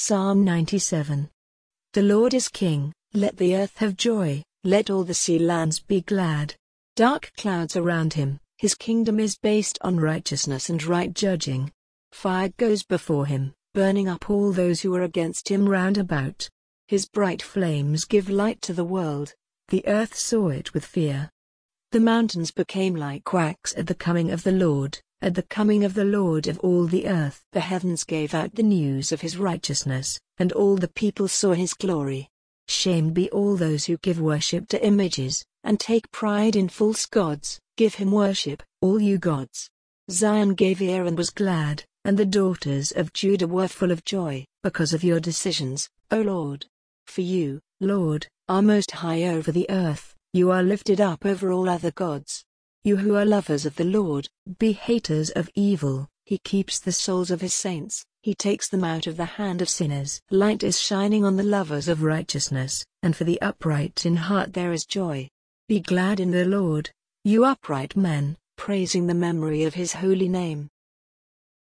Psalm 97. The Lord is King, let the earth have joy, let all the sea lands be glad. Dark clouds around him, his kingdom is based on righteousness and right judging. Fire goes before him, burning up all those who are against him round about. His bright flames give light to the world, the earth saw it with fear. The mountains became like wax at the coming of the Lord, at the coming of the Lord of all the earth. The heavens gave out the news of his righteousness, and all the people saw his glory. Shamed be all those who give worship to images, and take pride in false gods. Give him worship, all you gods. Zion gave ear and was glad, and the daughters of Judah were full of joy, because of your decisions, O Lord. For you, Lord, are most high over the earth, you are lifted up over all other gods. You who are lovers of the Lord, be haters of evil. He keeps the souls of his saints, he takes them out of the hand of sinners. Light is shining on the lovers of righteousness, and for the upright in heart there is joy. Be glad in the Lord, you upright men, praising the memory of his holy name.